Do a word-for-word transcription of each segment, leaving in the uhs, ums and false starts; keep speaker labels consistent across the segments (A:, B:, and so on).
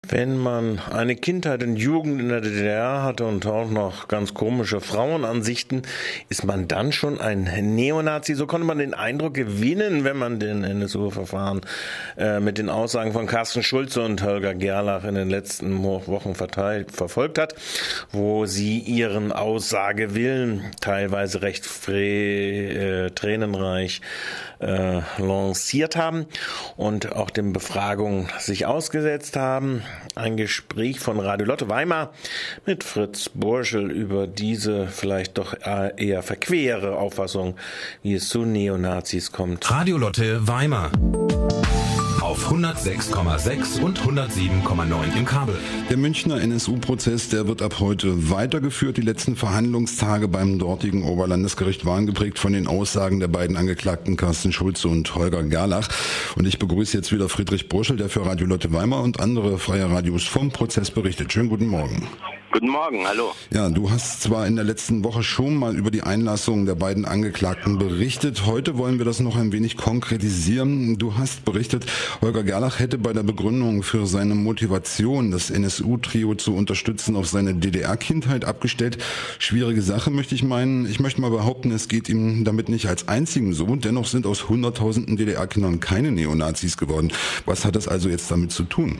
A: Wenn man eine Kindheit und Jugend in der D D R hatte und auch noch ganz komische Frauenansichten, ist man dann schon ein Neonazi? So konnte man den Eindruck gewinnen, wenn man den N S U-Verfahren äh, mit den Aussagen von Carsten Schulze und Holger Gerlach in den letzten Wochen verteilt, verfolgt hat, wo sie ihren Aussagewillen teilweise recht frä, äh, tränenreich äh, lanciert haben und auch den Befragungen sich ausgesetzt haben. Ein Gespräch von Radio Lotte Weimar mit Fritz Burschel über diese vielleicht doch eher verquere Auffassung, wie es zu Neonazis kommt.
B: Radio Lotte Weimar auf hundertsechs Komma sechs und hundertsieben Komma neun im Kabel.
C: Der Münchner N S U-Prozess, der wird ab heute weitergeführt. Die letzten Verhandlungstage beim dortigen Oberlandesgericht waren geprägt von den Aussagen der beiden Angeklagten Carsten Schulze und Holger Gerlach. Und ich begrüße jetzt wieder Friedrich Burschel, der für Radio Lotte Weimar und andere freie Radios vom Prozess berichtet. Schönen guten Morgen.
D: Guten Morgen, hallo.
C: Ja, du hast zwar in der letzten Woche schon mal über die Einlassung der beiden Angeklagten berichtet. Heute wollen wir das noch ein wenig konkretisieren. Du hast berichtet, Holger Gerlach hätte bei der Begründung für seine Motivation, das N S U-Trio zu unterstützen, auf seine D D R-Kindheit abgestellt. Schwierige Sache, möchte ich meinen. Ich möchte mal behaupten, es geht ihm damit nicht als einzigen so. Dennoch sind aus hunderttausenden D D R-Kindern keine Neonazis geworden. Was hat das also jetzt damit zu tun?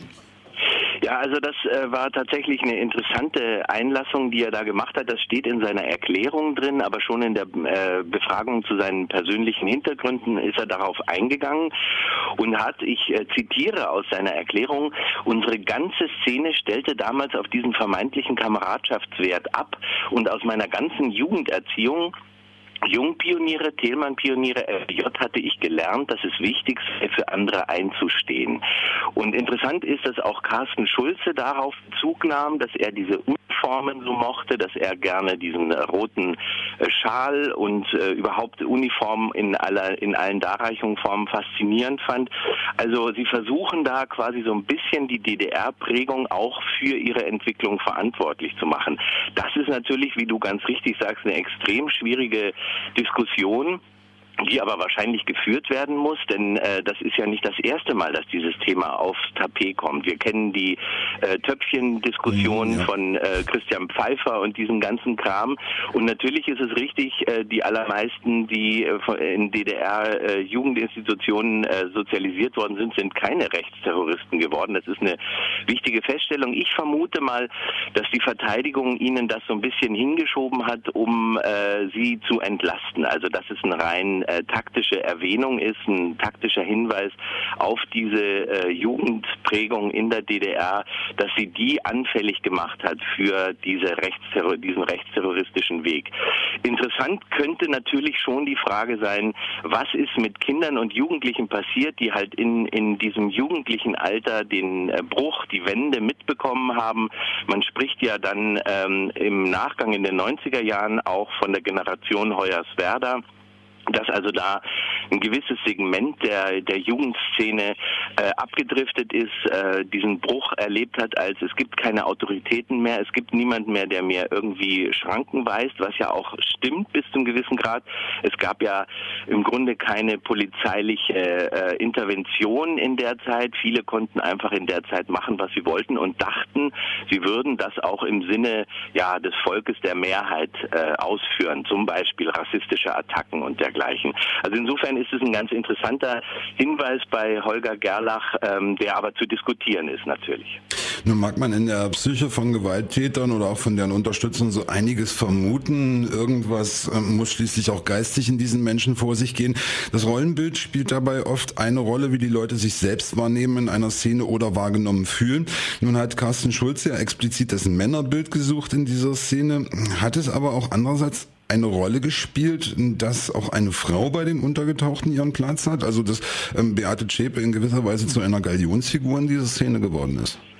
D: Ja, also das äh, war tatsächlich eine interessante Einlassung, die er da gemacht hat. Das steht in seiner Erklärung drin, aber schon in der äh, Befragung zu seinen persönlichen Hintergründen ist er darauf eingegangen und hat, ich äh, zitiere aus seiner Erklärung, unsere ganze Szene stellte damals auf diesen vermeintlichen Kameradschaftswert ab und aus meiner ganzen Jugenderziehung, Jungpioniere, Thälmann-Pioniere, F J hatte ich gelernt, dass es wichtig sei, für andere einzustehen. Und interessant ist, dass auch Carsten Schulze darauf Bezug nahm, dass er diese Uniformen so mochte, dass er gerne diesen roten Schal und äh, überhaupt Uniformen in aller, in allen Darreichungsformen faszinierend fand. Also sie versuchen da quasi so ein bisschen die D D R-Prägung auch für ihre Entwicklung verantwortlich zu machen. Das ist natürlich, wie du ganz richtig sagst, eine extrem schwierige Diskussion, die aber wahrscheinlich geführt werden muss, denn äh, das ist ja nicht das erste Mal, dass dieses Thema aufs Tapet kommt. Wir kennen die äh, Töpfchen-Diskussion ja. von äh, Christian Pfeiffer und diesem ganzen Kram. Und natürlich ist es richtig, äh, die allermeisten, die äh, in D D R-Jugendinstitutionen äh, äh, sozialisiert worden sind, sind keine Rechtsterroristen geworden. Das ist eine wichtige Feststellung. Ich vermute mal, dass die Verteidigung ihnen das so ein bisschen hingeschoben hat, um äh, sie zu entlasten. Also das ist ein rein Äh, taktische Erwähnung ist, ein taktischer Hinweis auf diese äh, Jugendprägung in der D D R, dass sie die anfällig gemacht hat für diese Rechtsterror- diesen rechtsterroristischen Weg. Interessant könnte natürlich schon die Frage sein, was ist mit Kindern und Jugendlichen passiert, die halt in, in diesem jugendlichen Alter den äh, Bruch, die Wende mitbekommen haben. Man spricht ja dann ähm, im Nachgang in den neunziger Jahren auch von der Generation Hoyerswerda, dass also da ein gewisses Segment der der Jugendszene äh, abgedriftet ist, äh, diesen Bruch erlebt hat, als es gibt keine Autoritäten mehr, es gibt niemanden mehr, der mir irgendwie Schranken weist, was ja auch stimmt bis zum gewissen Grad. Es gab ja im Grunde keine polizeiliche äh, Intervention in der Zeit. Viele konnten einfach in der Zeit machen, was sie wollten und dachten, sie würden das auch im Sinne ja des Volkes, der Mehrheit äh, ausführen, zum Beispiel rassistische Attacken und dergleichen. Also insofern ist es ein ganz interessanter Hinweis bei Holger Gerlach, ähm, der aber zu diskutieren ist natürlich.
C: Nun mag man in der Psyche von Gewalttätern oder auch von deren Unterstützern so einiges vermuten. Irgendwas ähm, muss schließlich auch geistig in diesen Menschen vor sich gehen. Das Rollenbild spielt dabei oft eine Rolle, wie die Leute sich selbst wahrnehmen in einer Szene oder wahrgenommen fühlen. Nun hat Carsten Schulze ja explizit das Männerbild gesucht in dieser Szene, hat es aber auch andererseits eine Rolle gespielt, dass auch eine Frau bei den Untergetauchten ihren Platz hat? Also dass ähm, Beate Zschäpe in gewisser Weise zu einer Galionsfigur in dieser Szene geworden ist?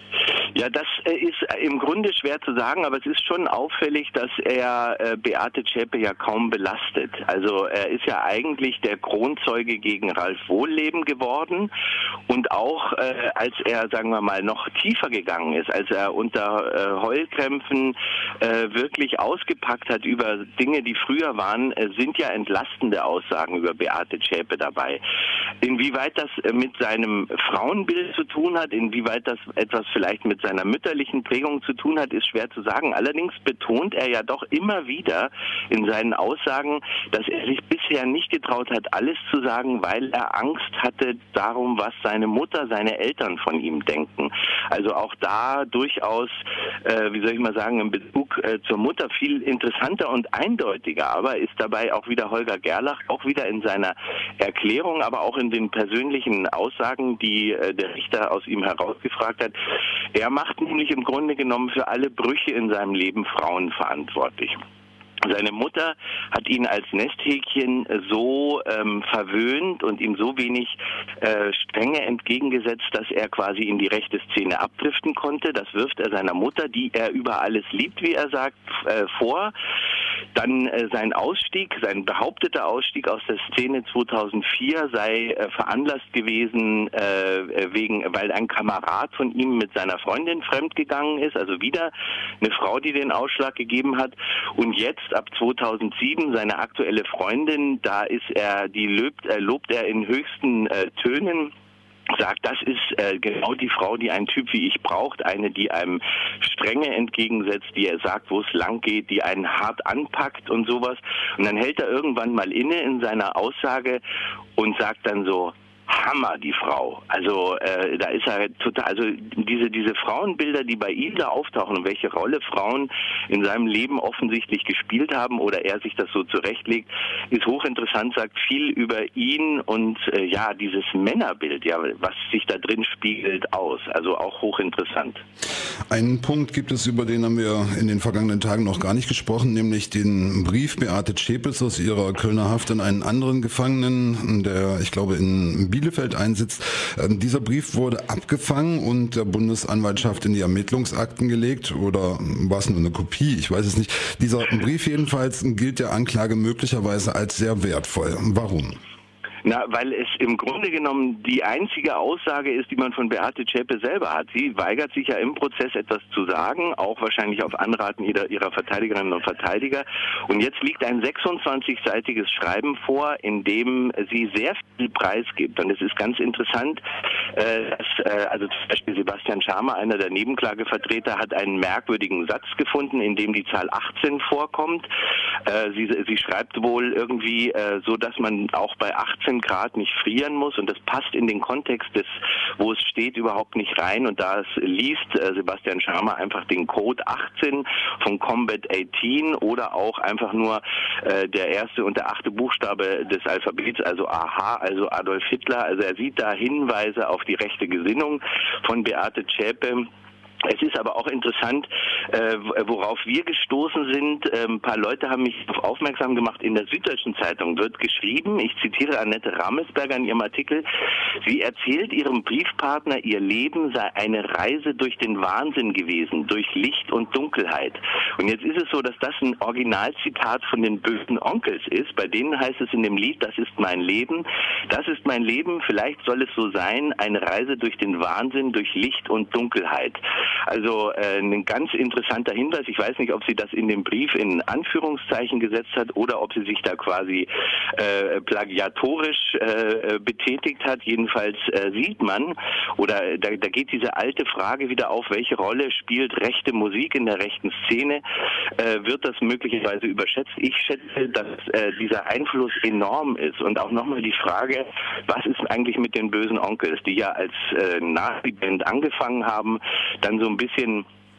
D: Ja, das äh, ist im Grunde schwer zu sagen, aber es ist schon auffällig, dass er äh, Beate Zschäpe ja kaum belastet. Also er ist ja eigentlich der Kronzeuge gegen Ralf Wohlleben geworden und auch äh, als er, sagen wir mal, noch tiefer gegangen ist, als er unter äh, Heulkrämpfen äh, wirklich ausgepackt hat über Dinge, die früher waren, äh, sind ja entlastende Aussagen über Beate Zschäpe dabei. Inwieweit das äh, mit seinem Frauenbild zu tun hat, inwieweit das etwas vielleicht mit seiner mütterlichen Prägung zu tun hat, ist schwer zu sagen. Allerdings betont er ja doch immer wieder in seinen Aussagen, dass er sich bisher nicht getraut hat, alles zu sagen, weil er Angst hatte darum, was seine Mutter, seine Eltern von ihm denken. Also auch da durchaus, äh, wie soll ich mal sagen, in Bezug äh, zur Mutter viel interessanter und eindeutiger. Aber ist dabei auch wieder Holger Gerlach, auch wieder in seiner Erklärung, aber auch in den persönlichen Aussagen, die äh, der Richter aus ihm herausgefragt hat. Er macht nämlich im Grunde genommen für alle Brüche in seinem Leben Frauen verantwortlich. Seine Mutter hat ihn als Nesthäkchen so ähm, verwöhnt und ihm so wenig äh, Strenge entgegengesetzt, dass er quasi in die rechte Szene abdriften konnte. Das wirft er seiner Mutter, die er über alles liebt, wie er sagt, äh, vor. Dann äh, sein Ausstieg, sein behaupteter Ausstieg aus der Szene zweitausendvier sei äh, veranlasst gewesen, äh, wegen, weil ein Kamerad von ihm mit seiner Freundin fremdgegangen ist. Also wieder eine Frau, die den Ausschlag gegeben hat. Und jetzt ab zweitausendsieben seine aktuelle Freundin, da ist er, die lobt, äh, lobt er in höchsten äh, Tönen. Sagt, das ist äh, genau die Frau, die ein Typ wie ich braucht, eine, die einem Strenge entgegensetzt, die er sagt, wo es lang geht, die einen hart anpackt und sowas. Und dann hält er irgendwann mal inne in seiner Aussage und sagt dann so, Hammer, die Frau. Also äh, da ist er total, also diese diese Frauenbilder, die bei ihm da auftauchen und welche Rolle Frauen in seinem Leben offensichtlich gespielt haben oder er sich das so zurechtlegt, ist hochinteressant, sagt viel über ihn und äh, ja, dieses Männerbild, ja, was sich da drin spiegelt, aus. Also auch hochinteressant.
C: Einen Punkt gibt es, über den haben wir in den vergangenen Tagen noch gar nicht gesprochen, nämlich den Brief Beate Zschäpes aus ihrer Kölner Haft an einen anderen Gefangenen, der, ich glaube, in Bielefeld einsitzt. Ähm, dieser Brief wurde abgefangen und der Bundesanwaltschaft in die Ermittlungsakten gelegt, oder war es nur eine Kopie? Ich weiß es nicht. Dieser Brief jedenfalls gilt der Anklage möglicherweise als sehr wertvoll. Warum?
D: Na, weil es im Grunde genommen die einzige Aussage ist, die man von Beate Zschäpe selber hat. Sie weigert sich ja im Prozess etwas zu sagen, auch wahrscheinlich auf Anraten ihrer, ihrer Verteidigerinnen und Verteidiger. Und jetzt liegt ein sechsundzwanzigseitiges Schreiben vor, in dem sie sehr viel preisgibt. Und es ist ganz interessant, äh, dass, äh, also zum Beispiel Sebastian Schamer, einer der Nebenklagevertreter, hat einen merkwürdigen Satz gefunden, in dem die Zahl achtzehn vorkommt. Äh, sie, sie schreibt wohl irgendwie äh, so, dass man auch bei achtzehn Grad nicht frieren muss, und das passt in den Kontext des, wo es steht, überhaupt nicht rein, und da es liest äh, Sebastian Schamer einfach den Code achtzehn von Combat achtzehn oder auch einfach nur äh, der erste und der achte Buchstabe des Alphabets, also A H, also Adolf Hitler. Also er sieht da Hinweise auf die rechte Gesinnung von Beate Zschäpe. Es ist aber auch interessant, äh, worauf wir gestoßen sind. Äh, ein paar Leute haben mich darauf aufmerksam gemacht. In der Süddeutschen Zeitung wird geschrieben, ich zitiere Annette Ramelsberger in ihrem Artikel, sie erzählt ihrem Briefpartner, ihr Leben sei eine Reise durch den Wahnsinn gewesen, durch Licht und Dunkelheit. Und jetzt ist es so, dass das ein Originalzitat von den bösen Onkels ist. Bei denen heißt es in dem Lied, das ist mein Leben, das ist mein Leben, vielleicht soll es so sein, eine Reise durch den Wahnsinn, durch Licht und Dunkelheit. Also äh, ein ganz interessanter Hinweis. Ich weiß nicht, ob sie das in dem Brief in Anführungszeichen gesetzt hat oder ob sie sich da quasi äh, plagiatorisch äh, betätigt hat. Jedenfalls äh, sieht man, oder da, da geht diese alte Frage wieder auf, welche Rolle spielt rechte Musik in der rechten Szene? Äh, wird das möglicherweise überschätzt? Ich schätze, dass äh, dieser Einfluss enorm ist. Und auch nochmal die Frage, was ist eigentlich mit den bösen Onkels, die ja als äh, Nazi-Band angefangen haben, dann so ein bisschen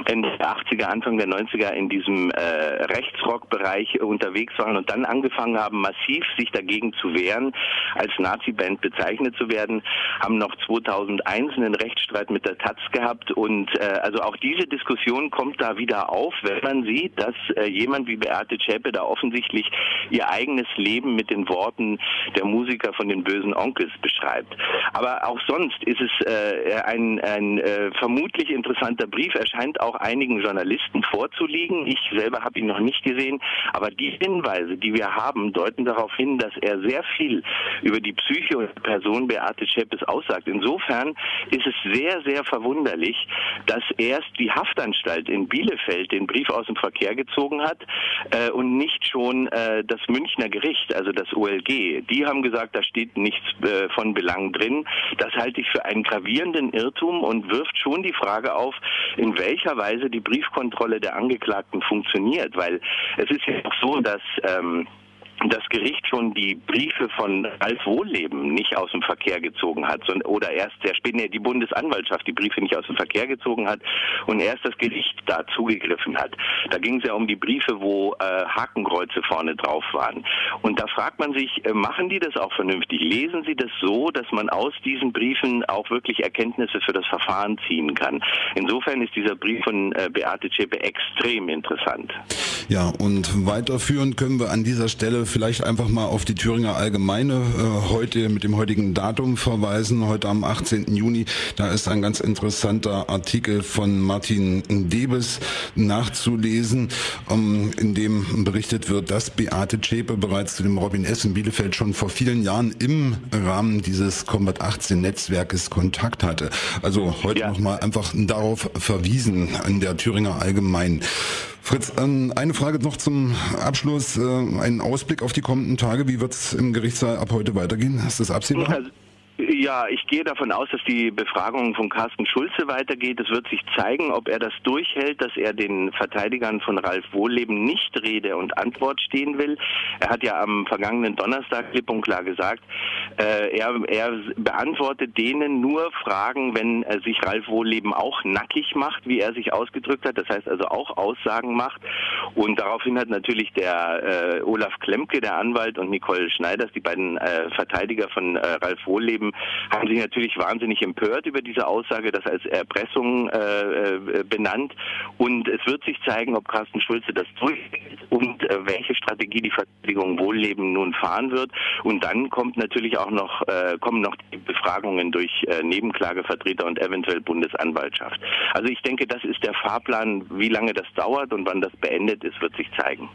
D: Ende der achtziger, Anfang der neunziger in diesem äh, Rechtsrock-Bereich unterwegs waren und dann angefangen haben, massiv sich dagegen zu wehren, als Nazi-Band bezeichnet zu werden, haben noch zweitausendeins einen Rechtsstreit mit der Taz gehabt und äh, also auch diese Diskussion kommt da wieder auf, wenn man sieht, dass äh, jemand wie Beate Zschäpe da offensichtlich ihr eigenes Leben mit den Worten der Musiker von den bösen Onkels beschreibt. Aber auch sonst ist es äh, ein, ein äh, vermutlich interessanter Brief. Er scheint auch einigen Journalisten vorzuliegen. Ich selber habe ihn noch nicht gesehen, aber die Hinweise, die wir haben, deuten darauf hin, dass er sehr viel über die Psyche und die Person Beate Zschäpes aussagt. Insofern ist es sehr, sehr verwunderlich, dass erst die Haftanstalt in Bielefeld den Brief aus dem Verkehr gezogen hat äh, und nicht schon äh, das Münchner Gericht, also das O L G. Die haben gesagt, da steht nichts äh, von Belang drin. Das halte ich für einen gravierenden Irrtum und wirft schon die Frage auf, in welcher Weise die Briefkontrolle der Angeklagten funktioniert. Weil es ist ja auch so, dass ähm, das Gericht schon die Briefe von Ralf Wohlleben nicht aus dem Verkehr gezogen hat, sondern, oder erst sehr spät, nee, die Bundesanwaltschaft die Briefe nicht aus dem Verkehr gezogen hat und erst das Gericht da zugegriffen hat. Da ging es ja um die Briefe, wo äh, Hakenkreuze vorne drauf waren. Und da fragt man sich, äh, machen die das auch vernünftig? Lesen sie das so, dass man aus diesen Briefen auch wirklich Erkenntnisse für das Verfahren ziehen kann? Insofern ist dieser Brief von äh, Beate Zschäpe extrem interessant.
C: Ja, und weiterführend können wir an dieser Stelle vielleicht einfach mal auf die Thüringer Allgemeine äh, heute mit dem heutigen Datum verweisen. Heute am achtzehnten Juni, da ist ein ganz interessanter Artikel von Martin Debes nachzulesen, ähm, in dem berichtet wird, dass Beate Zschäpe bereits zu dem Robin S. in Bielefeld schon vor vielen Jahren im Rahmen dieses Combat achtzehn Netzwerkes Kontakt hatte. Also heute ja. nochmal einfach darauf verwiesen in der Thüringer Allgemeinen. Fritz, eine Frage noch zum Abschluss, einen Ausblick auf die kommenden Tage. Wie wird es im Gerichtssaal ab heute weitergehen? Ist das absehbar?
D: Also ja, ich gehe davon aus, dass die Befragung von Carsten Schulze weitergeht. Es wird sich zeigen, ob er das durchhält, dass er den Verteidigern von Ralf Wohlleben nicht Rede und Antwort stehen will. Er hat ja am vergangenen Donnerstag klipp und klar gesagt, äh, er, er beantwortet denen nur Fragen, wenn er sich Ralf Wohlleben auch nackig macht, wie er sich ausgedrückt hat. Das heißt also auch Aussagen macht. Und daraufhin hat natürlich der äh, Olaf Klemke, der Anwalt, und Nicole Schneiders, die beiden äh, Verteidiger von äh, Ralf Wohlleben, haben sich natürlich wahnsinnig empört über diese Aussage, das als Erpressung äh, benannt. Und es wird sich zeigen, ob Carsten Schulze das durchhält und äh, welche Strategie die Verteidigung Wohlleben nun fahren wird. Und dann kommt natürlich auch noch äh, kommen noch die Befragungen durch äh, Nebenklagevertreter und eventuell Bundesanwaltschaft. Also ich denke, das ist der Fahrplan. Wie lange das dauert und wann das beendet ist, wird sich zeigen.